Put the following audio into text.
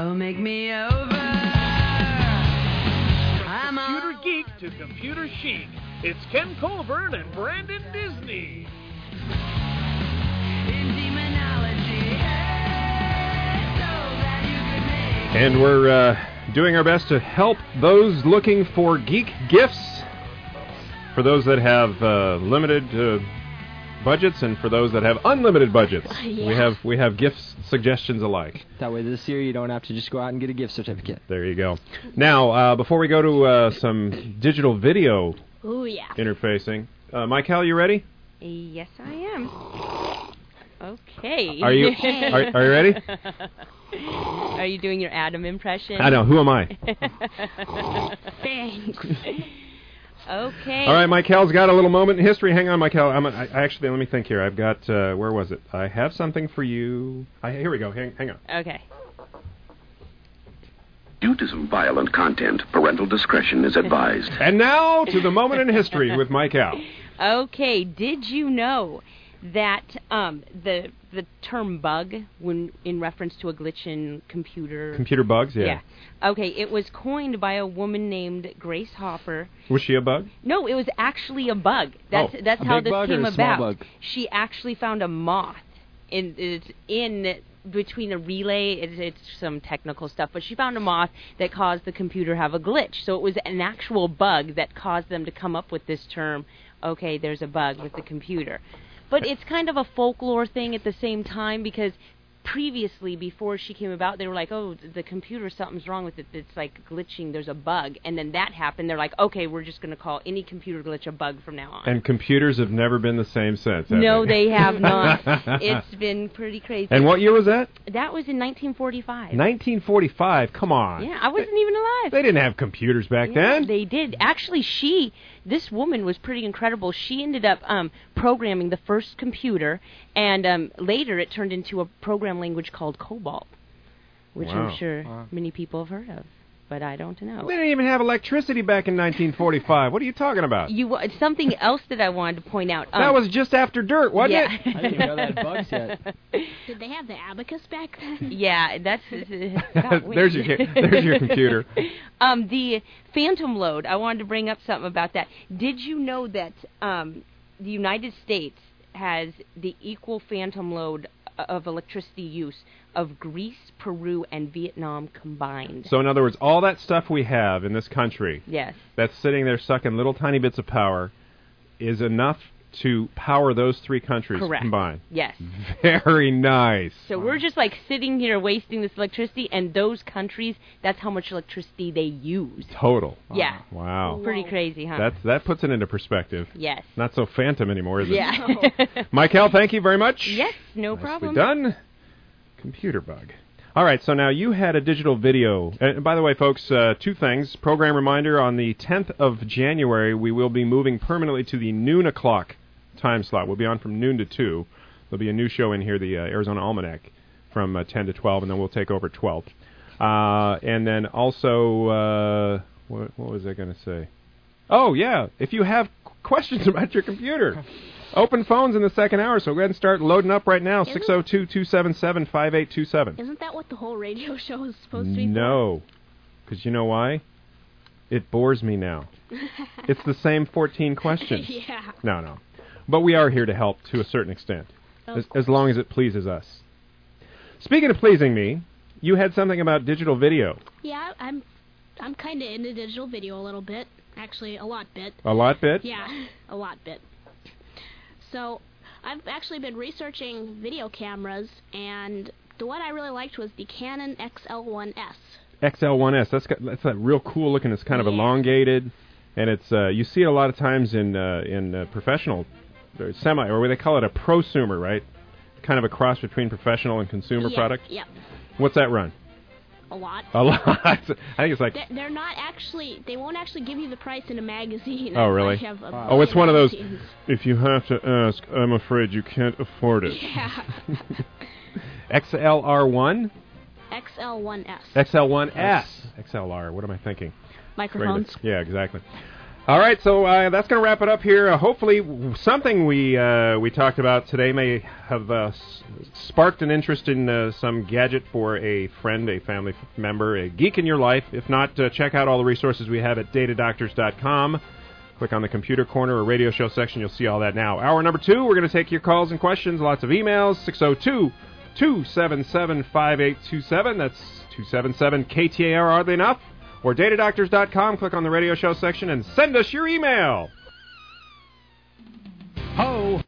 Oh, make me over. I'm Computer geek to computer chic. It's Ken Colburn and Brandon Disney. in demonology. Hey, so that you can make. And we're doing our best to help those looking for geek gifts. For those that have limited budgets, and for those that have unlimited budgets, Yeah. we have gift suggestions alike. That way this year you don't have to just go out and get a gift certificate. There you go. Now, before we go to some digital video Ooh, yeah. interfacing, Michael, you ready? Yes, I am. Okay. Are you are you ready? Are you doing your Adam impression? I know. Who am I? Thanks. Okay. All right, Michael's got a little moment in history. Hang on, Michael. I actually, let me think here. I've got, where was it? I have something for you. Here we go. Hang on. Okay. Due to some violent content, parental discretion is advised. And now to the moment in history with Michael. Okay. Did you know that the term bug, when in reference to a glitch in Computer bugs, yeah. Okay, it was coined by a woman named Grace Hopper. Was she a bug? No, it was actually a bug. That's a how big this bug came or a small about. bug? She actually found a moth in between a relay. It's some technical stuff, but she found a moth that caused the computer have a glitch. So it was an actual bug that caused them to come up with this term. Okay, there's a bug with the computer. But it's kind of a folklore thing at the same time, because previously, before she came about, they were like, oh, the computer, something's wrong with it. It's like glitching. There's a bug. And then that happened. They're like, okay, we're just going to call any computer glitch a bug from now on. And computers have never been the same since, have No, they? they have not. It's been pretty crazy. And what year was that? That was in 1945. 1945. Come on. Yeah, I wasn't even alive. They didn't have computers back Yeah, then. they did. Actually, this woman was pretty incredible. She ended up programming the first computer, and later it turned into a program language called COBOL, which Wow. I'm sure many people have heard of, but I don't know. They didn't even have electricity back in 1945. What are you talking about? Something else that I wanted to point out. That was just after dirt, wasn't yeah. it? I didn't even know they had bugs yet. Did they have the abacus back then? Yeah, that's there's your computer. The phantom load. I wanted to bring up something about that. Did you know that the United States has the equal phantom load of electricity use of Greece, Peru, and Vietnam combined? So in other words, all that stuff we have in this country Yes. that's sitting there sucking little tiny bits of power is enough to power those three countries Correct. combined. Yes. Very nice. So we're just like sitting here wasting this electricity, and those countries, that's how much electricity they use. Total. Yeah. Wow. Pretty crazy, huh? That puts it into perspective. Yes. Not so phantom anymore, is it? Yeah. Michael, thank you very much. Yes, no Nicely problem. done. Computer bug. All right, so now you had a digital video. And by the way, folks, two things. Program reminder, on the 10th of January, we will be moving permanently to the noon o'clock time slot. We'll be on from noon to 2. There'll be a new show in here, the Arizona Almanac, from 10 to 12, and then we'll take over 12. And then also, what was I going to say? Oh, yeah, if you have questions about your computer, open phones in the second hour, so go ahead and start loading up right now, 602-277-5827. Isn't that what the whole radio show is supposed to be for? No, because you know why? It bores me now. It's the same 14 questions. Yeah. No. But we are here to help to a certain extent, as long as it pleases us. Speaking of pleasing me, you had something about digital video. Yeah, I'm kind of into digital video a little bit. Actually, a lot bit. A lot bit? Yeah, a lot bit. So, I've actually been researching video cameras, and the one I really liked was the Canon XL1S. XL1S. That's that real cool looking. It's kind of elongated, and it's you see it a lot of times in professional, semi, or what they call it, a prosumer, right? Kind of a cross between professional and consumer product. Yep. What's that run? A lot. A lot. I think it's like. They're not actually. They won't actually give you the price in a magazine. Oh, really? Oh, it's one of those. If you have to ask, I'm afraid you can't afford it. Yeah. XLR1. XL1S. XL1S. XLR. What am I thinking? Microphones. Yeah, exactly. All right, so that's going to wrap it up here. Hopefully, something we talked about today may have sparked an interest in some gadget for a friend, a family member, a geek in your life. If not, check out all the resources we have at datadoctors.com. Click on the computer corner or radio show section. You'll see all that now. Hour number 2, we're going to take your calls and questions. Lots of emails. 602-277-5827. That's 277-KTAR, oddly enough. Or datadoctors.com. Click on the radio show section and send us your email. Ho!